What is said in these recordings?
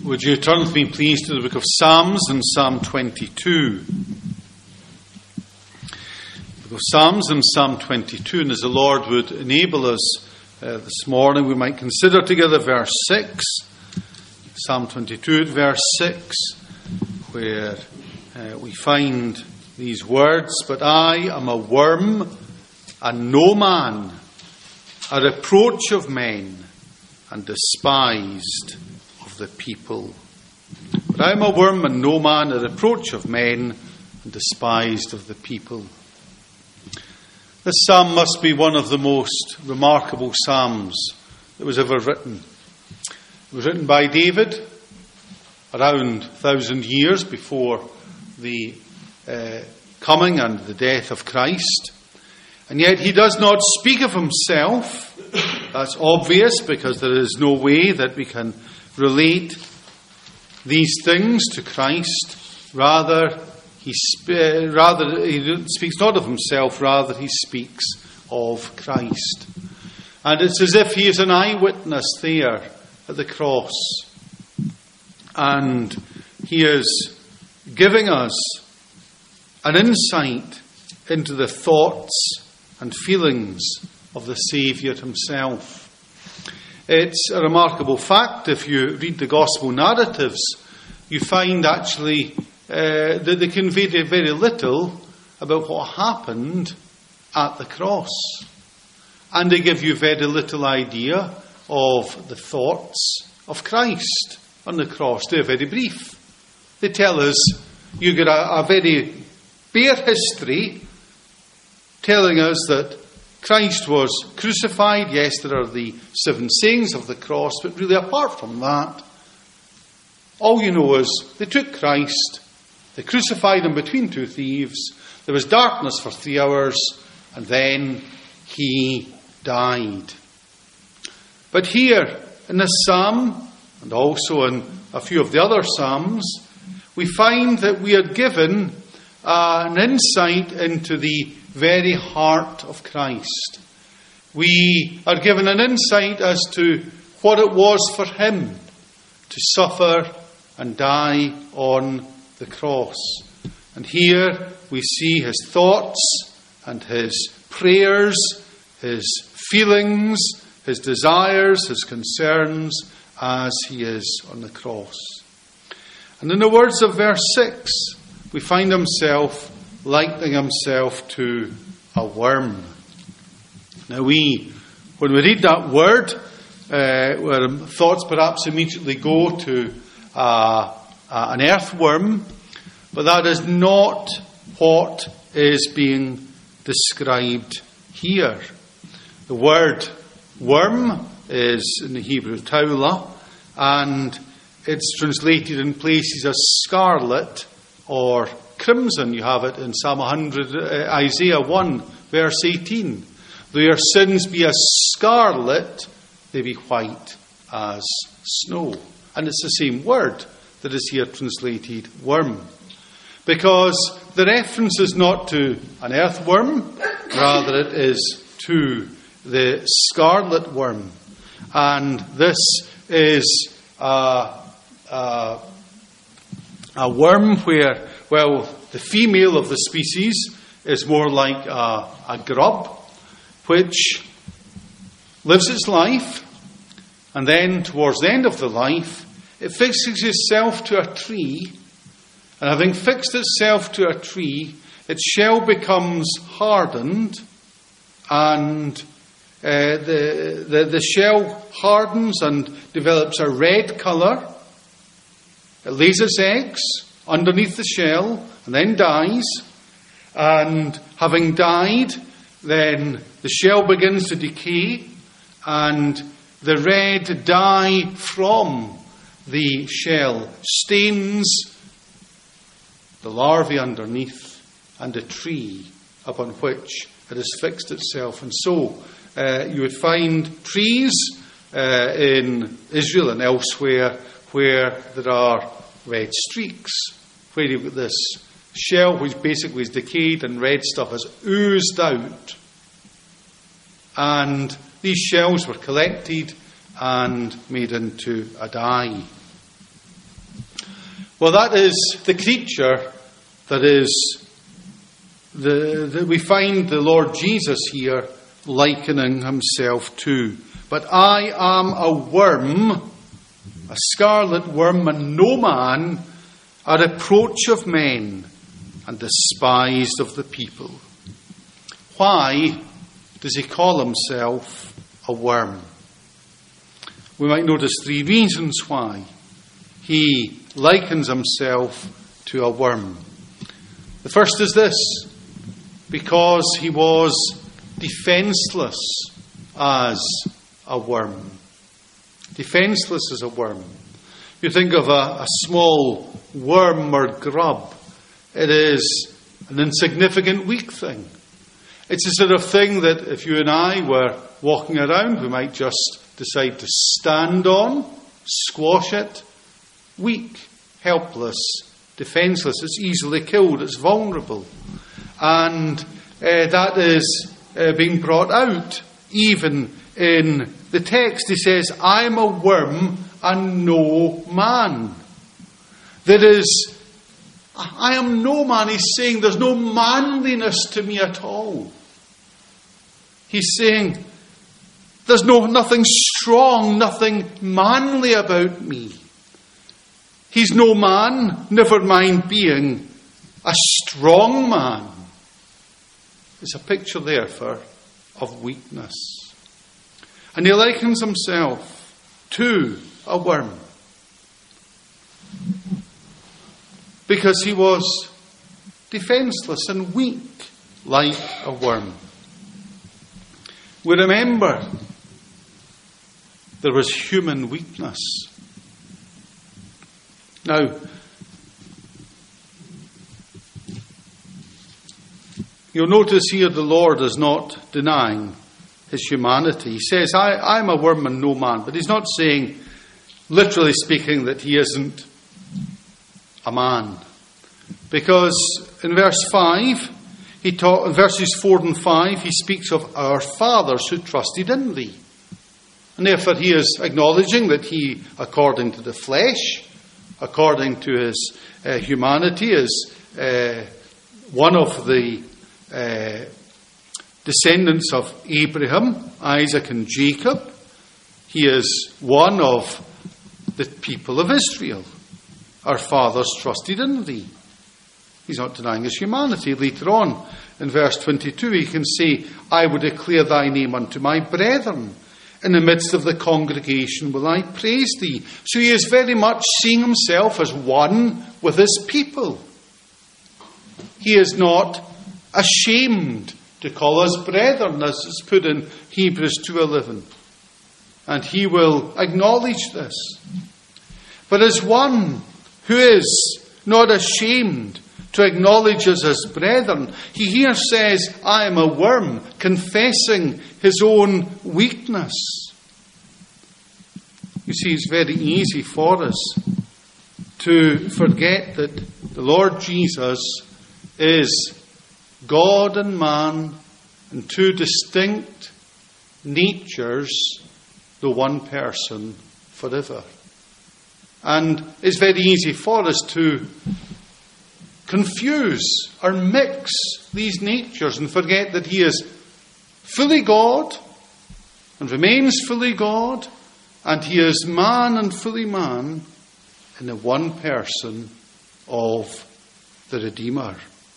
Would you turn with me, please, to the book of Psalms and Psalm 22. The book of Psalms and Psalm 22, and as the Lord would enable us this morning, we might consider together verse 6. Psalm 22 at verse 6, where we find these words, "But I am a worm and no man, a reproach of men and despised of the people. But I am a worm and no man, a reproach of men and despised of the people." This psalm must be one of the most remarkable psalms that was ever written. It was written by David around 1,000 years before the coming and the death of Christ. And yet he does not speak of himself. That's obvious, because there is no way that we can relate these things to Christ. Rather, he speaks not of himself, rather he speaks of Christ. And it's as if he is an eyewitness there at the cross. And he is giving us an insight into the thoughts and feelings of the Saviour himself. It's a remarkable fact, if you read the Gospel narratives, you find actually that they convey very little about what happened at the cross. And they give you very little idea of the thoughts of Christ on the cross. They're very brief. They tell us, you get a very bare history telling us that Christ was crucified. Yes, there are the 7 sayings of the cross, but really apart from that, all you know is they took Christ, they crucified him between 2 thieves, there was darkness for 3 hours, and then he died. But here in this psalm, and also in a few of the other psalms, we find that we are given an insight into the very heart of Christ. We are given an insight as to what it was for him to suffer and die on the cross. And here we see his thoughts and his prayers, his feelings, his desires, his concerns as he is on the cross. And in the words of verse 6, we find himself likening himself to a worm. Now when we read that word, our thoughts perhaps immediately go to an earthworm, but that is not what is being described here. The word worm is in the Hebrew taula, and it's translated in places as scarlet or crimson. You have it in Psalm 100, Isaiah 1, verse 18. "Though your sins be as scarlet, they be white as snow." And it's the same word that is here translated worm. Because the reference is not to an earthworm, rather it is to the scarlet worm. And this is a worm where, well, the female of the species is more like a grub, which lives its life, and then towards the end of the life, it fixes itself to a tree, and having fixed itself to a tree, its shell becomes hardened, and the shell hardens and develops a red colour. It lays its eggs underneath the shell and then dies. And having died, then the shell begins to decay, and the red dye from the shell stains the larvae underneath and the tree upon which it has fixed itself. And so you would find trees in Israel and elsewhere where there are red streaks, where you've got this shell which basically is decayed and red stuff has oozed out. And these shells were collected and made into a dye. Well, that is the creature that we find the Lord Jesus here likening himself to. But I am a worm, a scarlet worm, and no man, a reproach of men, and despised of the people. Why does he call himself a worm? We might notice 3 reasons why he likens himself to a worm. The first is this: because he was defenseless as a worm. Defenseless as a worm. You think of a small worm or grub. It is an insignificant, weak thing. It's the sort of thing that if you and I were walking around, we might just decide to stand on, squash it. Weak, helpless, defenseless. It's easily killed. It's vulnerable. And that is being brought out even in the text. He says, I am a worm and no man. I am no man. He's saying there's no manliness to me at all. He's saying there's nothing strong, nothing manly about me. He's no man, never mind being a strong man. It's a picture, therefore, of weakness. And he likens himself to a worm, because he was defenseless and weak like a worm. We remember there was human weakness. Now, you'll notice here the Lord is not denying his humanity. He says, I'm a worm and no man. But he's not saying, literally speaking, that he isn't a man. Because in verse 5, in verses 4 and 5, he speaks of our fathers who trusted in thee. And therefore he is acknowledging that he, according to the flesh, according to his humanity, is one of the descendants of Abraham, Isaac and Jacob. He is one of the people of Israel. Our fathers trusted in thee. He's not denying his humanity. Later on, in verse 22, he can say, I will declare thy name unto my brethren. In the midst of the congregation will I praise thee. So he is very much seeing himself as one with his people. He is not ashamed to call us brethren, as is put in Hebrews 2:11. And he will acknowledge this. But as one who is not ashamed to acknowledge us as brethren, he here says, I am a worm, confessing his own weakness. You see, it's very easy for us to forget that the Lord Jesus is God and man in 2 distinct natures, the one person forever. And it's very easy for us to confuse or mix these natures and forget that he is fully God and remains fully God, and he is man and fully man in the one person of the Redeemer.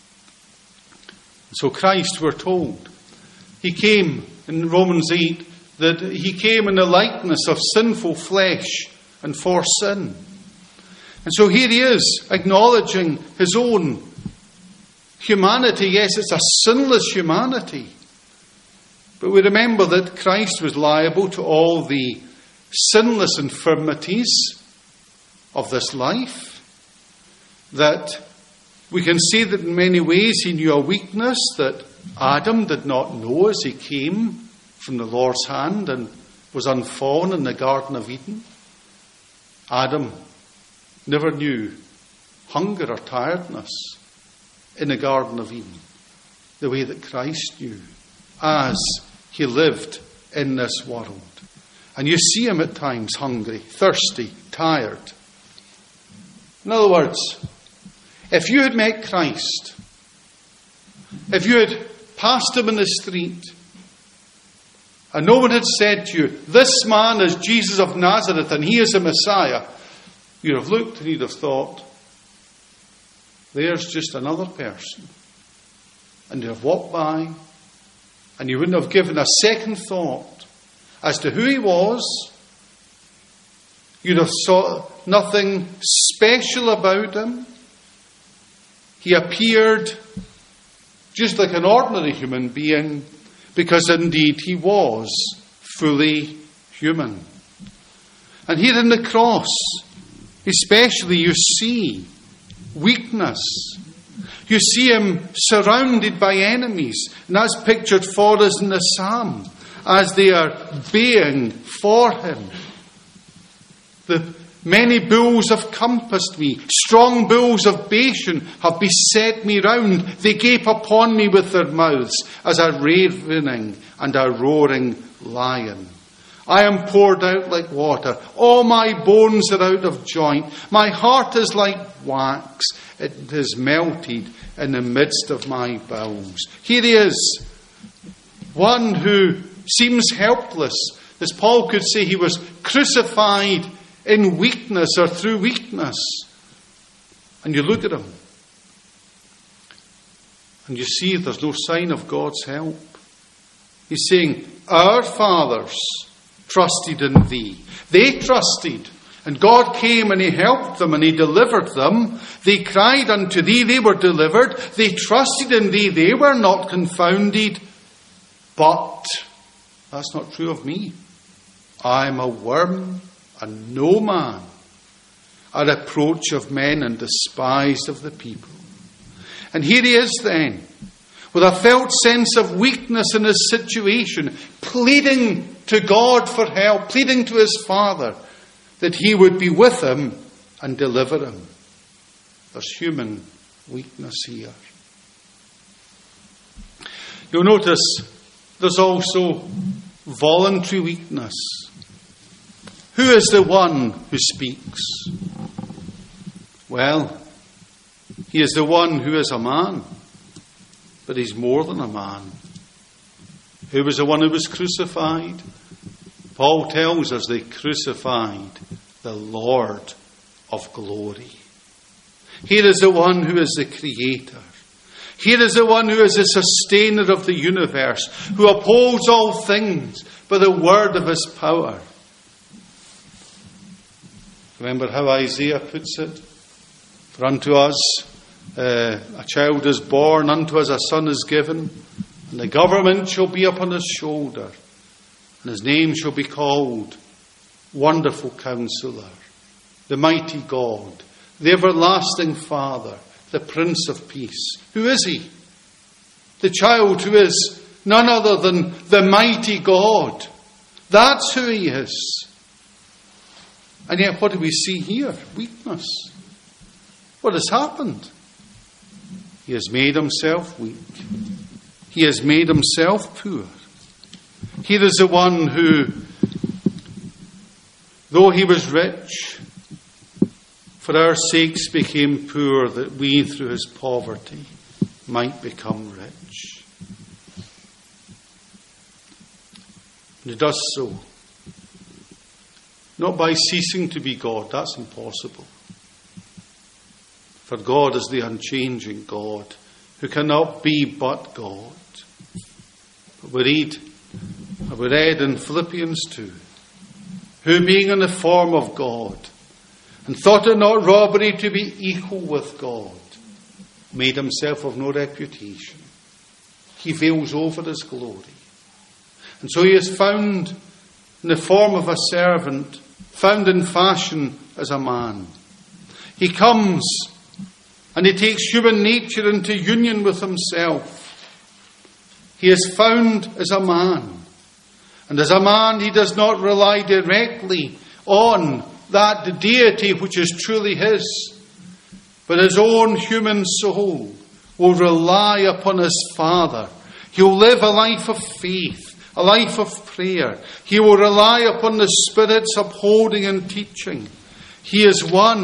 So Christ, we're told, he came in Romans 8, that he came in the likeness of sinful flesh and for sin. And so here he is, acknowledging his own humanity. Yes, it's a sinless humanity. But we remember that Christ was liable to all the sinless infirmities of this life. That we can see that in many ways he knew a weakness that Adam did not know as he came from the Lord's hand and was unfallen in the Garden of Eden. Adam never knew hunger or tiredness in the Garden of Eden the way that Christ knew as he lived in this world. And you see him at times hungry, thirsty, tired. In other words, if you had met Christ, if you had passed him in the street, and no one had said to you, this man is Jesus of Nazareth and he is the Messiah, you'd have looked and you'd have thought, there's just another person. And you'd have walked by, and you wouldn't have given a second thought as to who he was. You'd have saw nothing special about him. He appeared just like an ordinary human being, because indeed he was fully human. And here in the cross, especially, you see weakness. You see him surrounded by enemies. And that's pictured for us in the psalm as they are baying for him. The many bulls have compassed me. Strong bulls of Bashan have beset me round. They gape upon me with their mouths as a ravening and a roaring lion. I am poured out like water. All my bones are out of joint. My heart is like wax. It is melted in the midst of my bowels. Here he is, one who seems helpless. As Paul could say, he was crucified in weakness or through weakness. And you look at him and you see there's no sign of God's help. He's saying, our fathers trusted in thee. They trusted, and God came and he helped them and he delivered them. They cried unto thee, they were delivered. They trusted in thee, they were not confounded. But that's not true of me. I am a worm and no man, a reproach of men and despised of the people. And here he is then, with a felt sense of weakness in his situation, pleading to God for help, pleading to his Father that he would be with him and deliver him. There's human weakness here. You'll notice there's also voluntary weakness. Who is the one who speaks? Well, he is the one who is a man, but he's more than a man. Who was the one who was crucified? Paul tells us they crucified the Lord of glory. Here is the one who is the creator. Here is the one who is the sustainer of the universe, who upholds all things by the word of his power. Remember how Isaiah puts it? For unto us a child is born, unto us a son is given, and the government shall be upon his shoulder, and his name shall be called Wonderful Counselor, the Mighty God, the Everlasting Father, the Prince of Peace. Who is he? The child who is none other than the Mighty God. That's who he is. And yet what do we see here? Weakness. What has happened? He has made himself weak. He has made himself poor. Here is the one who, though he was rich, for our sakes became poor, that we through his poverty might become rich. And he does so, not by ceasing to be God. That's impossible. For God is the unchanging God, who cannot be but God. But we read in Philippians 2, who being in the form of God, and thought it not robbery to be equal with God, made himself of no reputation. He veils over his glory. And so he is found in the form of a servant, found in fashion as a man. He comes and he takes human nature into union with himself. He is found as a man. And as a man, he does not rely directly on that deity which is truly his, but his own human soul will rely upon his Father. He will live a life of faith, a life of prayer. He will rely upon the Spirit's upholding and teaching. He is one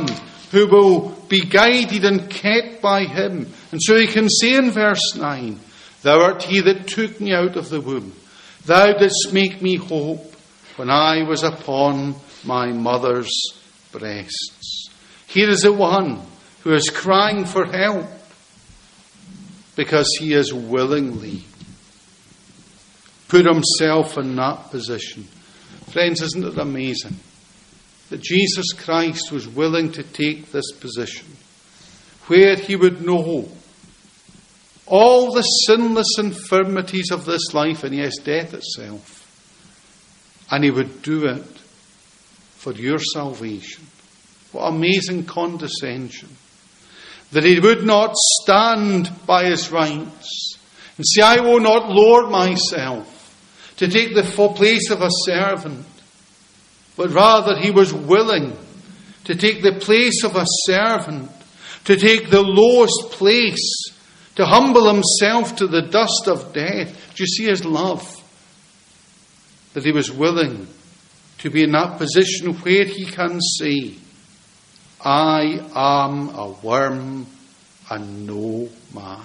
who will be guided and kept by him. And so he can say in verse 9, Thou art he that took me out of the womb. Thou didst make me hope when I was upon my mother's breasts. Here is the one who is crying for help because he has willingly put himself in that position. Friends, isn't it amazing that Jesus Christ was willing to take this position where he would know all the sinless infirmities of this life, and yes, death itself, and he would do it for your salvation. What amazing condescension. That he would not stand by his rights and say, I will not lower myself to take the full place of a servant, but rather he was willing to take the place of a servant, to take the lowest place, to humble himself to the dust of death. Do you see his love? That he was willing to be in that position where he can say, I am a worm and no man.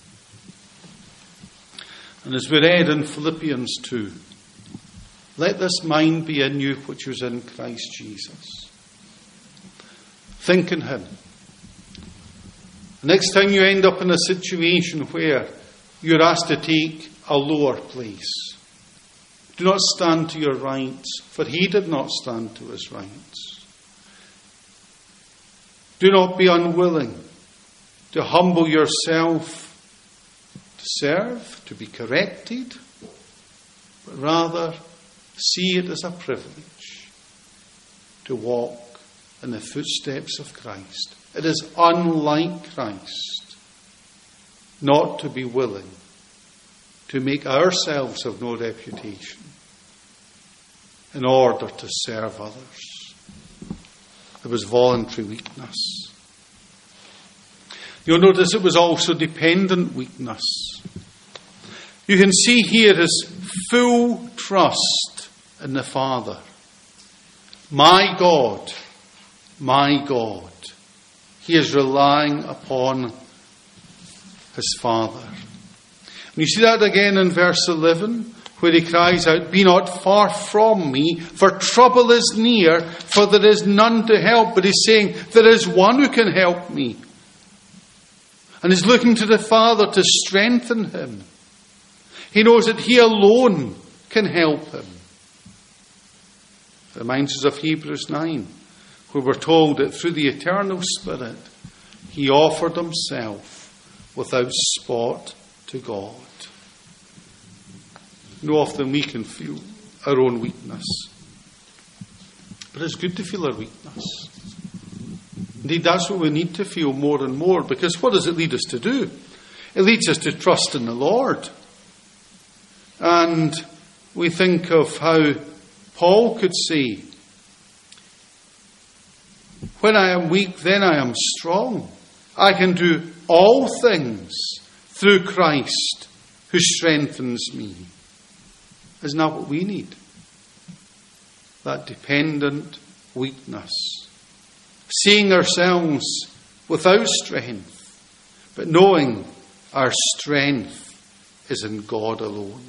And as we read in Philippians 2, let this mind be in you which was in Christ Jesus. Think in him. Next time you end up in a situation where you're asked to take a lower place, do not stand to your rights, for he did not stand to his rights. Do not be unwilling to humble yourself to serve, to be corrected, but rather see it as a privilege to walk in the footsteps of Christ. It is unlike Christ not to be willing to make ourselves of no reputation in order to serve others. It was voluntary weakness. You'll notice it was also dependent weakness. You can see here his full trust in the Father. My God, my God. He is relying upon his Father. And you see that again in verse 11, where he cries out, Be not far from me, for trouble is near, for there is none to help. But he's saying, there is one who can help me. And he's looking to the Father to strengthen him. He knows that he alone can help him. It reminds us of Hebrews 9, where we're told that through the eternal Spirit, he offered himself without spot to God. You know, often we can feel our own weakness. But it's good to feel our weakness. Indeed, that's what we need to feel more and more, because what does it lead us to do? It leads us to trust in the Lord. And we think of how Paul could say, When I am weak, then I am strong. I can do all things through Christ who strengthens me. Isn't that what we need? That dependent weakness. Seeing ourselves without strength, but knowing our strength is in God alone.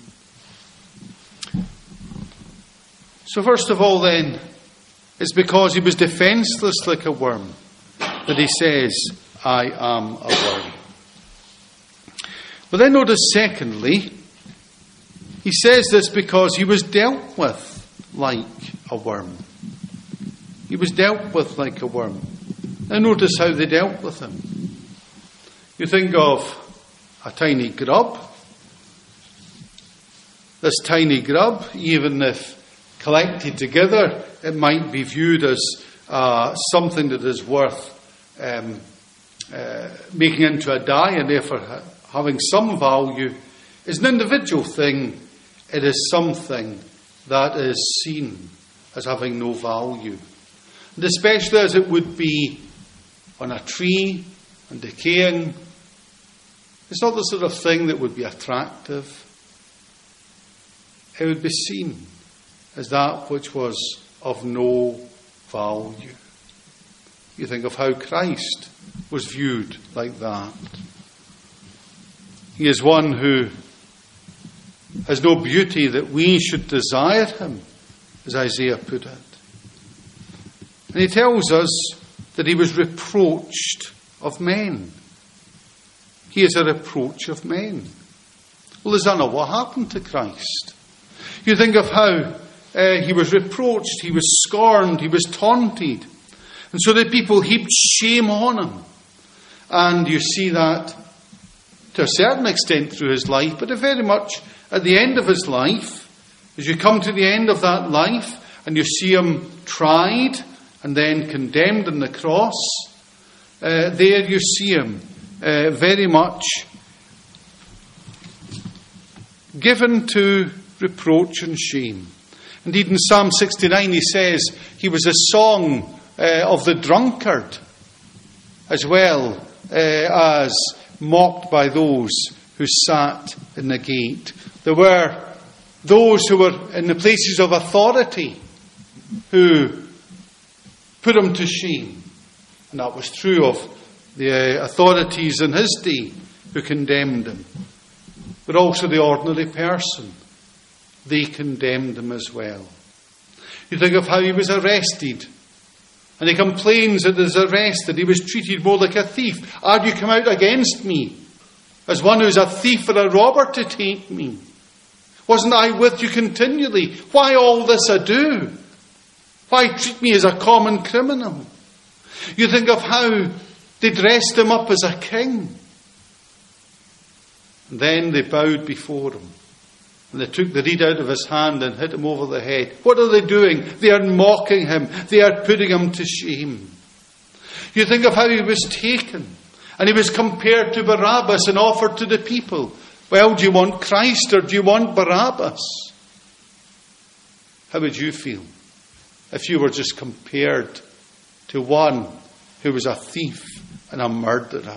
So first of all then, it's because he was defenseless like a worm that he says, I am a worm. But then notice secondly, he says this because he was dealt with like a worm. He was dealt with like a worm. Now notice how they dealt with him. You think of a tiny grub. This tiny grub, even if collected together, it might be viewed as something that is worth making into a dye and therefore having some value. Is an individual thing. It is something that is seen as having no value. And especially as it would be on a tree and decaying, it's not the sort of thing that would be attractive. It would be seen as that which was of no value. You think of how Christ was viewed like that. He is one who has no beauty that we should desire him, as Isaiah put it. And he tells us that he was reproached of men. He is a reproach of men. Well, Susanna, what happened to Christ? You think of how he was reproached, he was scorned, he was taunted. And so the people heaped shame on him. And you see that to a certain extent through his life, but very much at the end of his life, as you come to the end of that life and you see him tried and then condemned on the cross, there you see him very much given to reproach and shame. Indeed, in Psalm 69 he says he was a song of the drunkard, as well as mocked by those who sat in the gate. There were those who were in the places of authority who put him to shame. And that was true of the authorities in his day who condemned him. But also the ordinary person. They condemned him as well. You think of how he was arrested. And he complains at his arrest that he was treated more like a thief. Are you come out against me as one who is a thief or a robber to take me? Wasn't I with you continually? Why all this ado? Why treat me as a common criminal? You think of how they dressed him up as a king. And then they bowed before him. And they took the reed out of his hand and hit him over the head. What are they doing? They are mocking him. They are putting him to shame. You think of how he was taken. And he was compared to Barabbas and offered to the people. Well, do you want Christ or do you want Barabbas? How would you feel if you were just compared to one who was a thief and a murderer?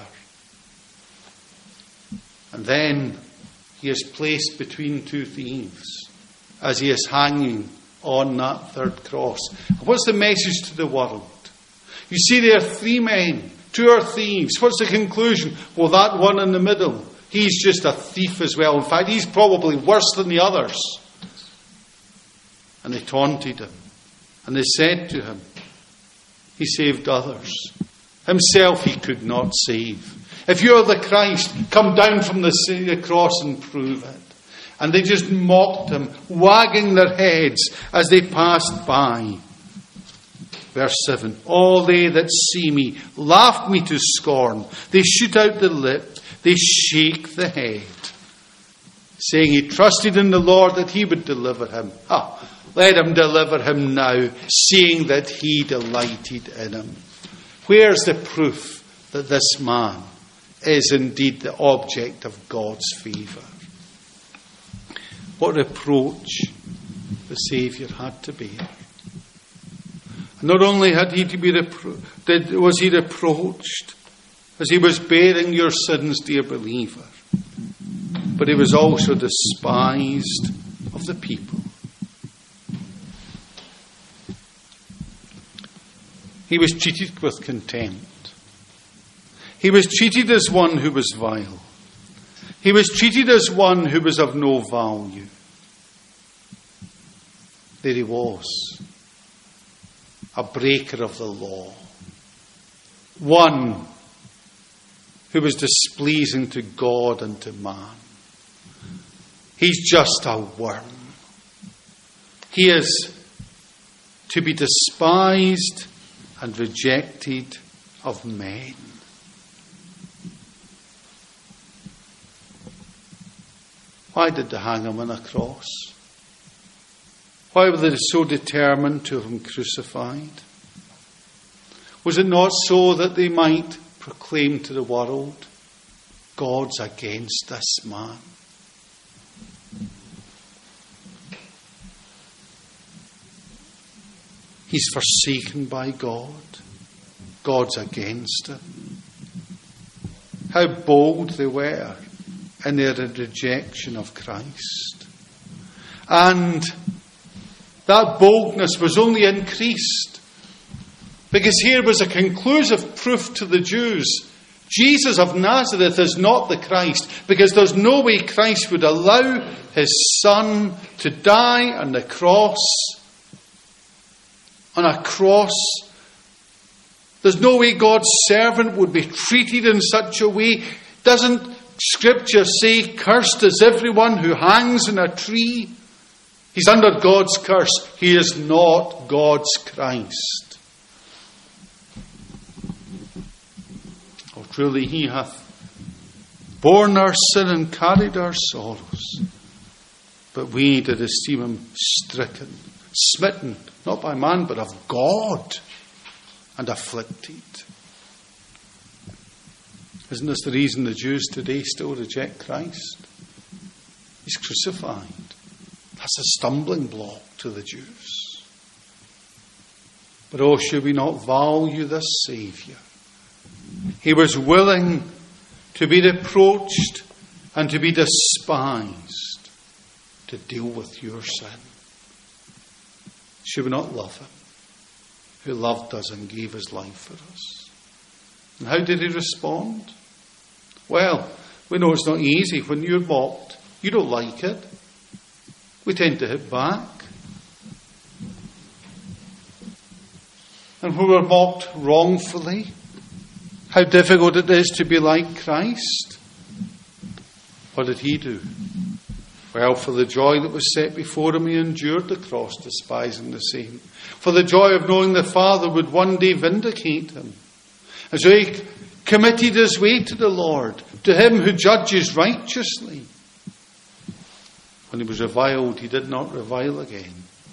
And then he is placed between two thieves as he is hanging on that third cross. And what's the message to the world? You see there are three men. Two are thieves. What's the conclusion? Well, that one in the middle, he's just a thief as well. In fact, he's probably worse than the others. And they taunted him. And they said to him, he saved others. Himself he could not save. If you're the Christ, come down from the cross and prove it. And they just mocked him, wagging their heads as they passed by. Verse 7, all they that see me laugh me to scorn. They shoot out the lip, they shake the head, saying he trusted in the Lord that he would deliver him. Let him deliver him now, seeing that he delighted in him. Where's the proof that this man is indeed the object of God's favour? What reproach the Saviour had to bear. Not only had he to be was he reproached as he was bearing your sins, dear believer, but he was also despised of the people. He was treated with contempt. He was treated as one who was vile. He was treated as one who was of no value. There he was, a breaker of the law, one who was displeasing to God and to man. He's just a worm. He is to be despised and rejected of men. Why did they hang him on a cross? Why were they so determined to have him crucified? Was it not so that they might proclaim to the world, God's against this man? He's forsaken by God. God's against him. How bold they were in their rejection of Christ. And that boldness was only increased Because here was a conclusive proof to the Jews. Jesus of Nazareth is not the Christ, because there's no way Christ would allow his Son to die on the cross. On a cross. There's no way God's servant would be treated in such a way. Doesn't Scripture say, cursed is everyone who hangs in a tree? He's under God's curse. He is not God's Christ. Oh, truly he hath borne our sin and carried our sorrows. But we did esteem him stricken, smitten, not by man, but of God, and afflicted. Isn't this the reason the Jews today still reject Christ? He's crucified. That's a stumbling block to the Jews. But oh, should we not value this Saviour? He was willing to be reproached and to be despised to deal with your sin. Should we not love him, who loved us and gave his life for us? And how did he respond? Well, we know it's not easy when you're mocked. You don't like it. We tend to hit back. And when we're mocked wrongfully, how difficult it is to be like Christ. What did he do? Well, for the joy that was set before him, he endured the cross, despising the shame. For the joy of knowing the Father would one day vindicate him. And so he committed his way to the Lord, to him who judges righteously. When he was reviled, he did not revile again.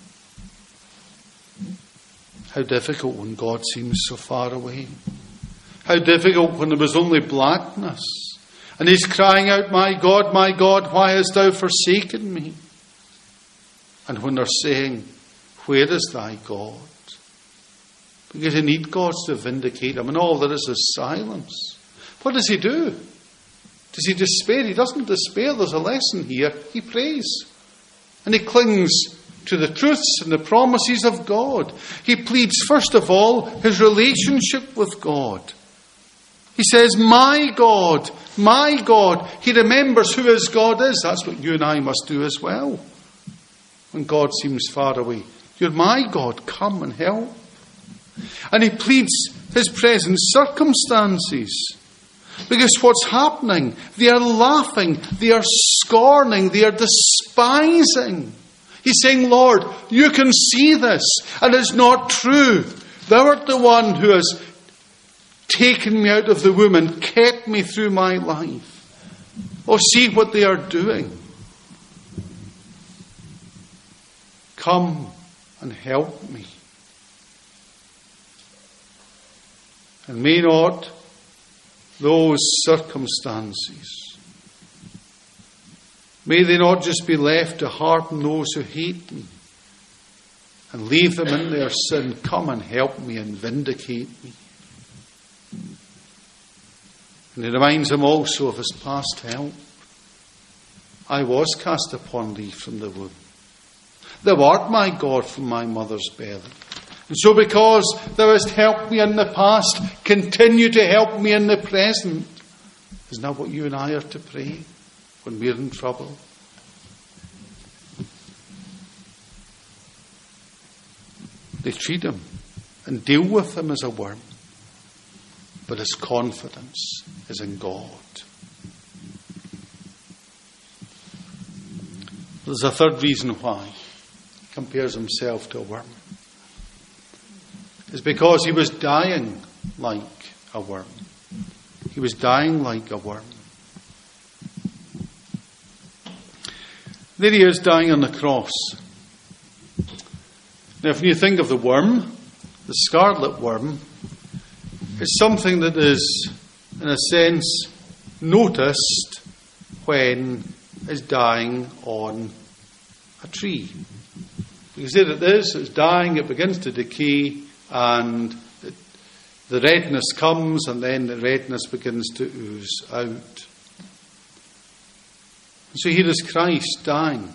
How difficult when God seems so far away. How difficult when there was only blackness. And he's crying out, my God, why hast thou forsaken me? And when they're saying, where is thy God? Because they need God to vindicate him, and all there is silence. What does he do? Does he despair? He doesn't despair. There's a lesson here. He prays. And he clings to the truths and the promises of God. He pleads, first of all, his relationship with God. He says, my God, my God. He remembers who his God is. That's what you and I must do as well. When God seems far away. You're my God. Come and help. And he pleads his present circumstances. Because what's happening? They are laughing. They are scorning. They are despising. He's saying, Lord, you can see this. And it's not true. Thou art the one who has taken me out of the womb and kept me through my life. Oh, see what they are doing. Come and help me. And may not those circumstances, may they not just be left to harden those who hate me and leave them in their sin. Come and help me and vindicate me. And he reminds them also of his past help. I was cast upon thee from the womb. Thou art my God from my mother's belly. And so because thou hast helped me in the past, continue to help me in the present. Isn't that what you and I are to pray when we're in trouble? They treat him and deal with him as a worm. But his confidence is in God. There's a third reason why he compares himself to a worm. It's because he was dying like a worm. He was dying like a worm. There he is dying on the cross. Now, if you think of the worm, the scarlet worm, it's something that is, in a sense, noticed when it's dying on a tree. Because there it is, it's dying, it begins to decay, and the redness comes, and then the redness begins to ooze out. So here is Christ dying.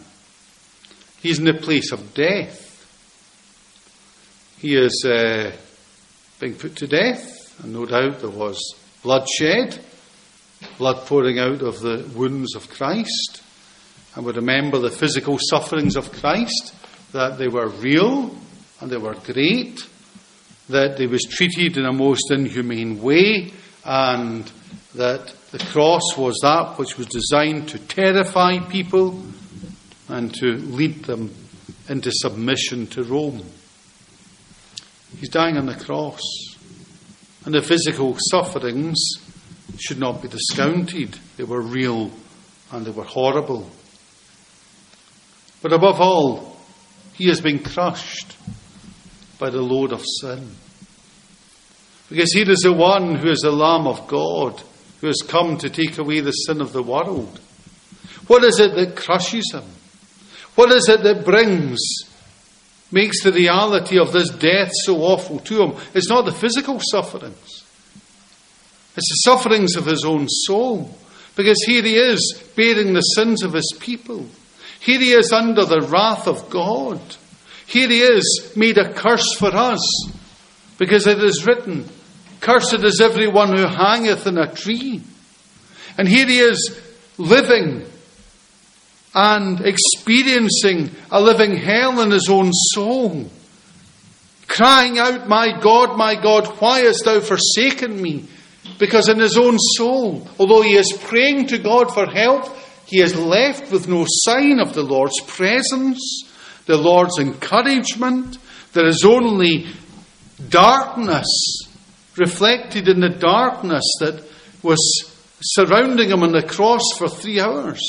He's in the place of death. He is being put to death, and no doubt there was bloodshed, blood pouring out of the wounds of Christ. And we remember the physical sufferings of Christ, that they were real and they were great, that he was treated in a most inhumane way, and that the cross was that which was designed to terrify people and to lead them into submission to Rome. He's dying on the cross. And the physical sufferings should not be discounted. They were real and they were horrible. But above all, he has been crushed by the load of sin. Because he is the one who is the Lamb of God, who has come to take away the sin of the world. What is it that crushes him? What is it that makes the reality of this death so awful to him? It's not the physical sufferings. It's the sufferings of his own soul. Because here he is, bearing the sins of his people. Here he is under the wrath of God. Here he is, made a curse for us. Because it is written, "Cursed is everyone who hangeth in a tree." And here he is, living and experiencing a living hell in his own soul. Crying out, my God, why hast thou forsaken me?" Because in his own soul, although he is praying to God for help, he is left with no sign of the Lord's presence, the Lord's encouragement. There is only darkness reflected in the darkness that was surrounding him on the cross for 3 hours.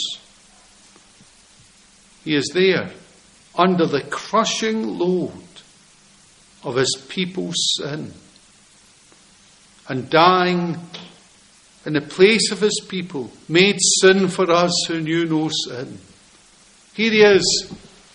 He is there under the crushing load of his people's sin and dying in the place of his people, made sin for us who knew no sin. Here he is,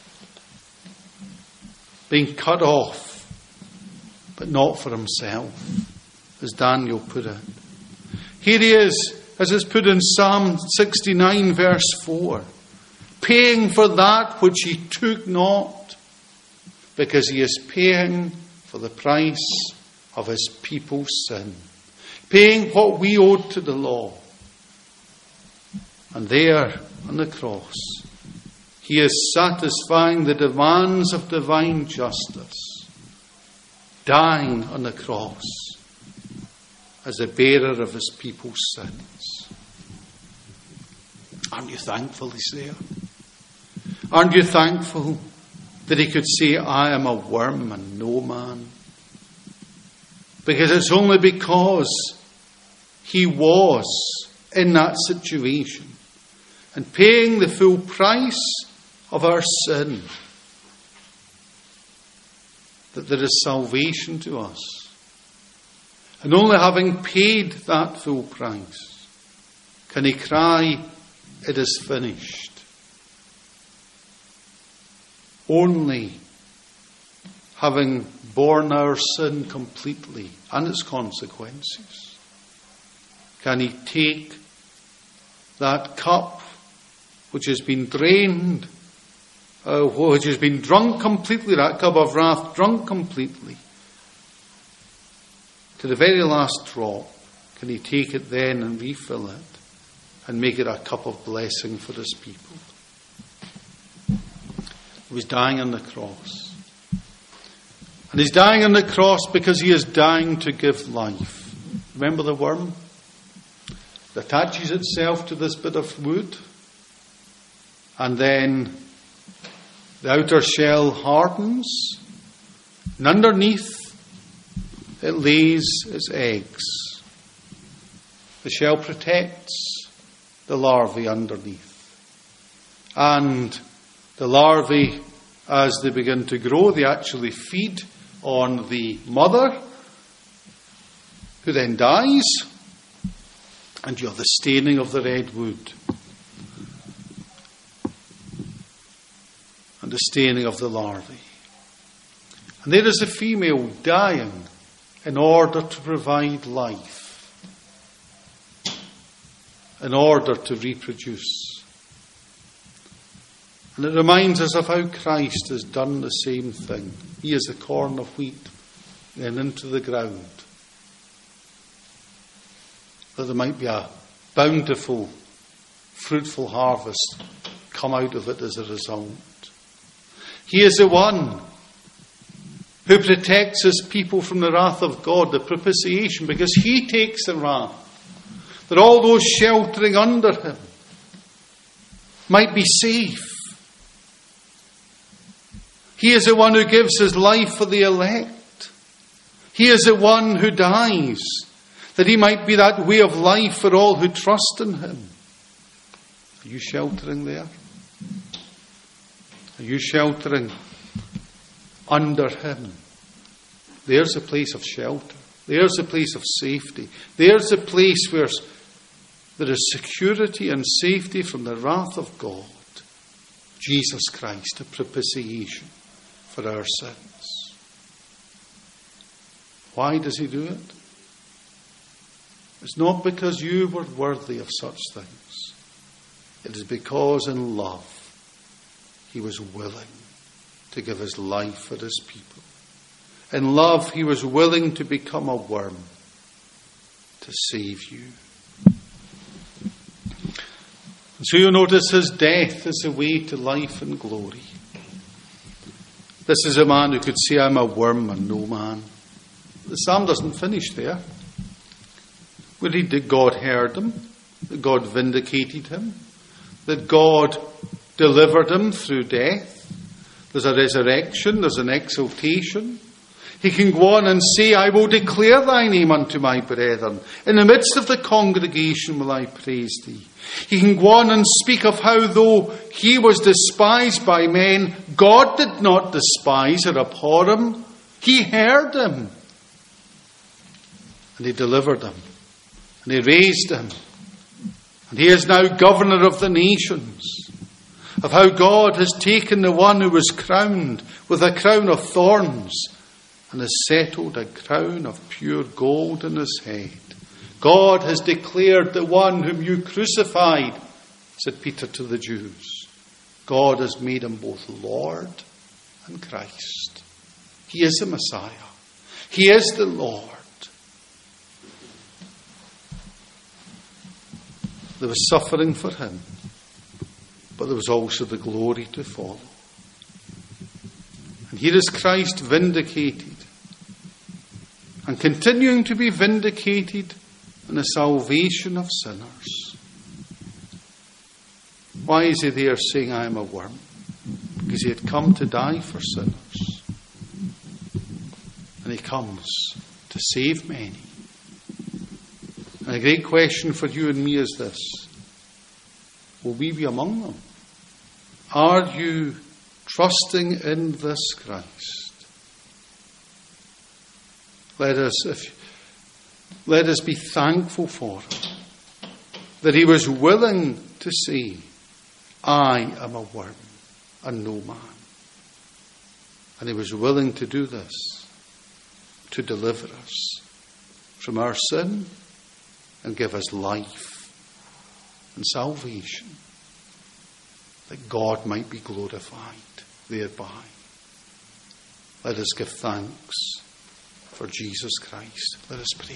being cut off, but not for himself, as Daniel put it. Here he is, as is put in Psalm 69 verse 4, paying for that which he took not, because he is paying for the price of his people's sin, paying what we owed to the law. And there on the cross, he is satisfying the demands of divine justice, dying on the cross as a bearer of his people's sins. Aren't you thankful he's there? Aren't you thankful that he could say, "I am a worm and no man"? Because it's only because he was in that situation and paying the full price of our sin that there is salvation to us. And only having paid that full price can he cry, "It is finished." Only having borne our sin completely and its consequences can he take that cup which has been drained, which has been drunk completely, that cup of wrath drunk completely, to the very last drop. Can he take it then and refill it and make it a cup of blessing for his people? He was dying on the cross. And he's dying on the cross because he is dying to give life. Remember the worm? It attaches itself to this bit of wood, and then the outer shell hardens, and underneath it lays its eggs. The shell protects the larvae underneath. And the larvae, as they begin to grow, they actually feed on the mother, who then dies, and you have the staining of the red wood and the staining of the larvae. And there is a female dying in order to provide life, in order to reproduce. And it reminds us of how Christ has done the same thing. He is the corn of wheat, then into the ground, that there might be a bountiful, fruitful harvest come out of it as a result. He is the one who protects his people from the wrath of God, the propitiation, because he takes the wrath, that all those sheltering under him might be safe. He is the one who gives his life for the elect. He is the one who dies, that he might be that way of life for all who trust in him. Are you sheltering there? Are you sheltering under him? There's a place of shelter. There's a place of safety. There's a place where there is security and safety from the wrath of God. Jesus Christ, a propitiation for our sins. Why does he do it? It's not because you were worthy of such things. It is because in love he was willing to give his life for his people. In love he was willing to become a worm to save you. And so you'll notice his death is the way to life and glory. This is a man who could say, I'm a worm and no man. The psalm doesn't finish there. We read that God heard him, that God vindicated him, that God delivered him through death. There's a resurrection, there's an exaltation. He can go on and say, I will declare thy name unto my brethren. In the midst of the congregation will I praise thee. He can go on and speak of how though he was despised by men, God did not despise or abhor him. He heard him. And he delivered him. And he raised him. And he is now governor of the nations. Of how God has taken the one who was crowned with a crown of thorns and has settled a crown of pure gold in his head. God has declared the one whom you crucified, said Peter to the Jews. God has made him both Lord and Christ. He is the Messiah. He is the Lord. There was suffering for him, but there was also the glory to follow. And here is Christ vindicated and continuing to be vindicated in the salvation of sinners. Why is he there saying, I am a worm? Because he had come to die for sinners. And he comes to save many. And a great question for you and me is this: will we be among them? Are you trusting in this Christ? Let us be thankful for him, that he was willing to say, I am a worm and no man. And he was willing to do this, to deliver us from our sin and give us life and salvation, that God might be glorified thereby. Let us give thanks for Jesus Christ. Let us pray.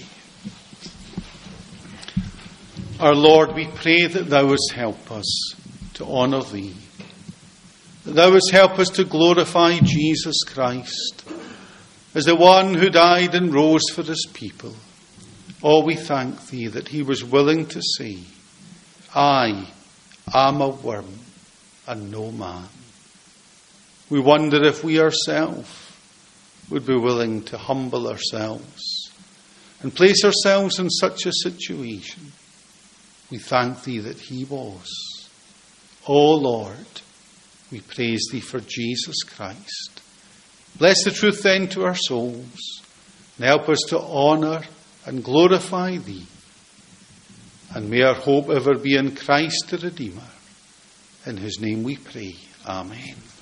Our Lord, we pray that thou wouldst help us to honour thee, that thou wouldst help us to glorify Jesus Christ as the one who died and rose for his people. Oh, we thank thee that he was willing to say, I am a worm and no man. We wonder if we ourselves would be willing to humble ourselves and place ourselves in such a situation. We thank thee that he was. Oh Lord, we praise thee for Jesus Christ. Bless the truth then to our souls and help us to honour and glorify thee. And may our hope ever be in Christ the Redeemer. In whose name we pray. Amen.